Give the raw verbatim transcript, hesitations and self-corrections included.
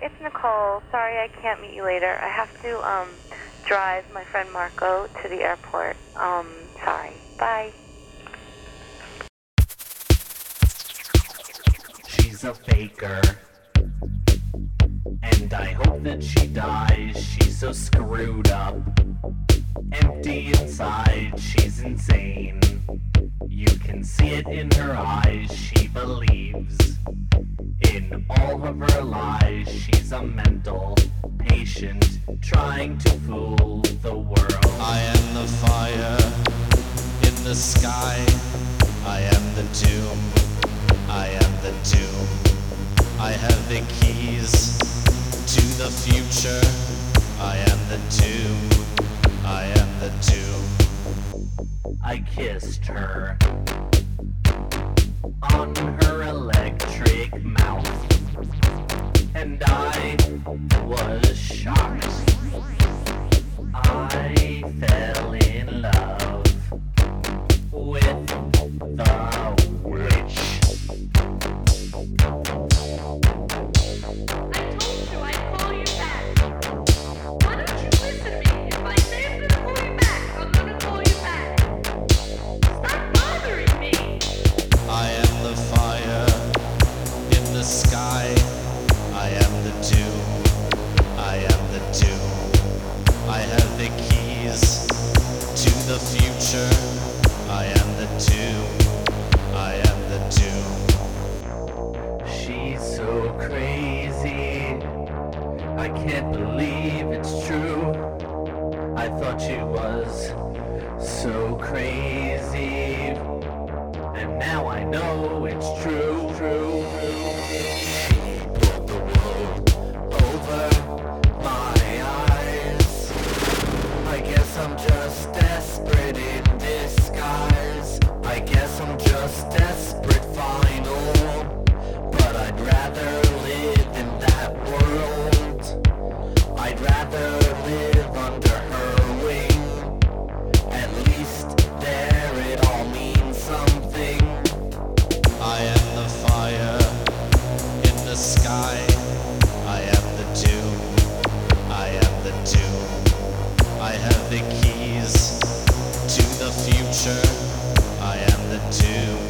it's Nicole. Sorry I can't meet you later. I have to um drive my friend Marco to the airport. Um, sorry. Bye. She's a faker, and I hope that she dies. She's so screwed up, empty inside, she's insane. You can see it in her eyes, she believes in all of her lies. She's a mental patient, trying to fool the world. I am the fire in the sky, I am the doom, I am the doom. I have the keys to the future, I am the doom, I am the doom. I kissed her on her electric mouth, and I was shocked. I fell in love with the witch. I told you I'd call you back. Why don't you listen to me? If I say I'm gonna call you back, I'm gonna call you back. Stop bothering me. I am the fire in the sky, I am the doom, I am the doom. I have the keys to the future, I am the doom, I am the doom. She's so crazy, I can't believe it's true. I thought she was so crazy, and now I know it's true, true, true. She pulled the wool over my eyes. I guess I'm just desperate in disguise. I guess I'm just desperate final, but I'd rather live in that world. I'd rather live under her wing. At least there it all means something. I am the fire in the sky, I am the doom, I am the doom. I have the keys to the future, I am the doom.